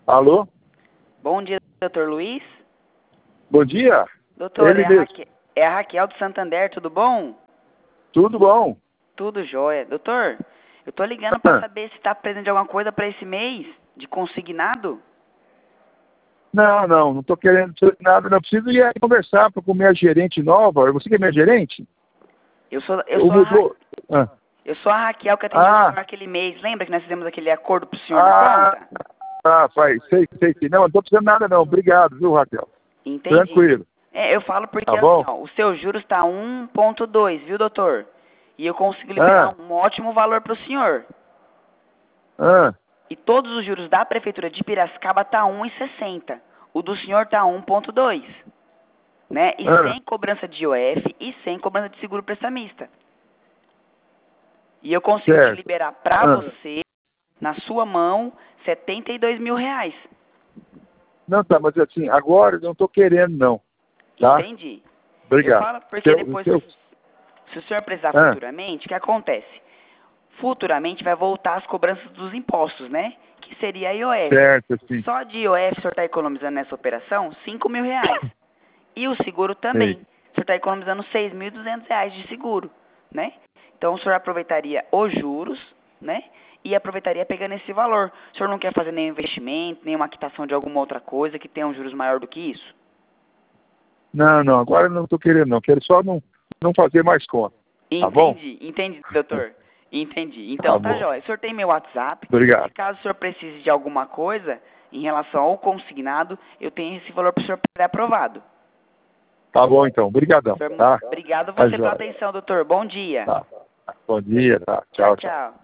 Alô? Bom dia, doutor Luiz. Bom dia. Doutor, Ele mesmo. é a Raquel do Santander, tudo bom? Tudo bom? Tudo jóia. Doutor, eu tô ligando para saber se está precisando de alguma coisa para esse mês, de consignado? Não estou querendo nada, não preciso ir aí conversar com minha gerente nova. Você que é minha gerente? Eu sou a Raquel que atendeu o senhor aquele mês. Lembra que nós fizemos aquele acordo pro senhor na conta? Sei. Não estou precisando nada não. Obrigado, viu, Raquel? Entendi. Tranquilo. Eu falo porque Tá bom? assim, ó, o seu juros está 1,2, viu, doutor? E eu consigo liberar um ótimo valor pro senhor. E todos os juros da Prefeitura de Piracicaba tá 1,60. O do senhor tá 1,2. Né? E sem cobrança de IOF e sem cobrança de seguro prestamista. E eu consigo te liberar para você, na sua mão, R$72 mil. Não, tá, mas assim, agora eu não estou querendo não. Tá? Entendi. Obrigado. Eu falo porque depois, se o senhor precisar futuramente, o que acontece? Futuramente vai voltar as cobranças dos impostos, né? Que seria a IOF. Certo, sim. Só de IOF o senhor está economizando nessa operação R$5 mil. E o seguro também. Sim. O senhor está economizando R$6.200 de seguro, né? Então o senhor aproveitaria os juros, né? E aproveitaria pegando esse valor. O senhor não quer fazer nenhum investimento, nenhuma quitação de alguma outra coisa que tenha um juros maior do que isso? Não, agora eu não estou querendo não. Quero só não fazer mais conta. Tá bom? Entendi, doutor. Entendi. Então tá jóia. O senhor tem meu WhatsApp. Obrigado. Se caso o senhor precise de alguma coisa em relação ao consignado, eu tenho esse valor para o senhor ser aprovado. Tá bom, então. Obrigadão. Tá? Obrigado a você pela atenção, doutor. Bom dia. Tá. Bom dia. Tá. Tchau.